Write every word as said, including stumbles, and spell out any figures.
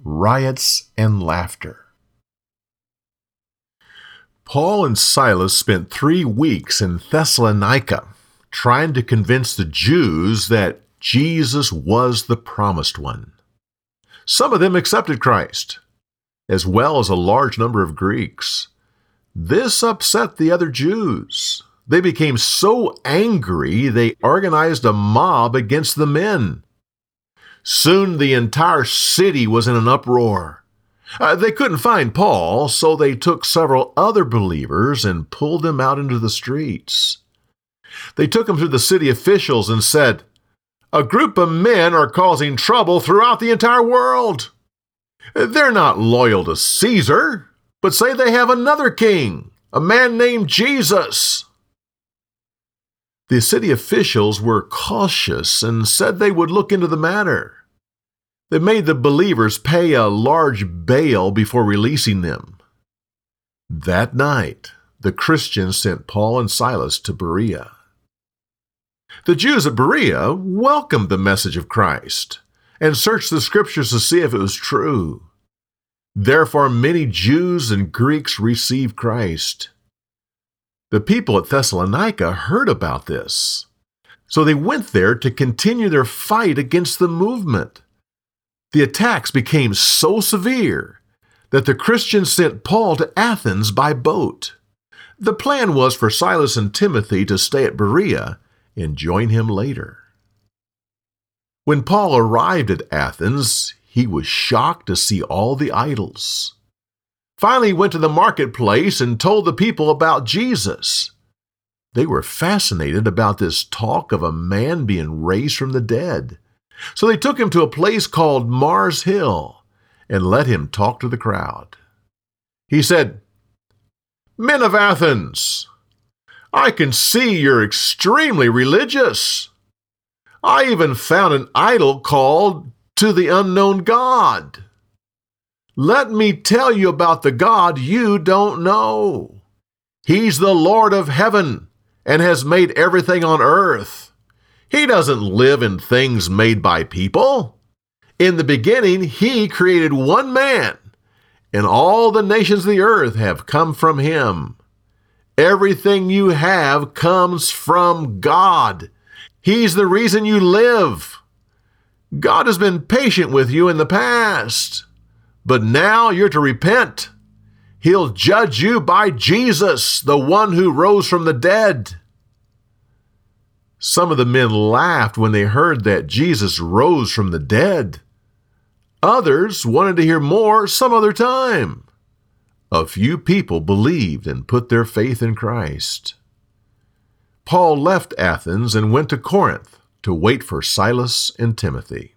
riots and laughter. Paul and Silas spent three weeks in Thessalonica trying to convince the Jews that Jesus was the promised one. Some of them accepted Christ, as well as a large number of Greeks. This upset the other Jews. They became so angry they organized a mob against the men. Soon the entire city was in an uproar. Uh, they couldn't find Paul, so they took several other believers and pulled them out into the streets. They took them to the city officials and said, "A group of men are causing trouble throughout the entire world. They're not loyal to Caesar, but say they have another king, a man named Jesus." The city officials were cautious and said they would look into the matter. They made the believers pay a large bail before releasing them. That night, the Christians sent Paul and Silas to Berea. The Jews at Berea welcomed the message of Christ and searched the scriptures to see if it was true. Therefore, many Jews and Greeks received Christ. The people at Thessalonica heard about this, so they went there to continue their fight against the movement. The attacks became so severe that the Christians sent Paul to Athens by boat. The plan was for Silas and Timothy to stay at Berea and join him later. When Paul arrived at Athens, he was shocked to see all the idols. Finally, he went to the marketplace and told the people about Jesus. They were fascinated about this talk of a man being raised from the dead. So they took him to a place called Mars Hill and let him talk to the crowd. He said, "Men of Athens, I can see you're extremely religious. I even found an idol called To the Unknown God. Let me tell you about the God you don't know. He's the Lord of heaven and has made everything on earth. He doesn't live in things made by people. In the beginning, he created one man, and all the nations of the earth have come from him. Everything you have comes from God. He's the reason you live. God has been patient with you in the past, but now you're to repent. He'll judge you by Jesus, the one who rose from the dead." Some of the men laughed when they heard that Jesus rose from the dead. Others wanted to hear more some other time. A few people believed and put their faith in Christ. Paul left Athens and went to Corinth to wait for Silas and Timothy.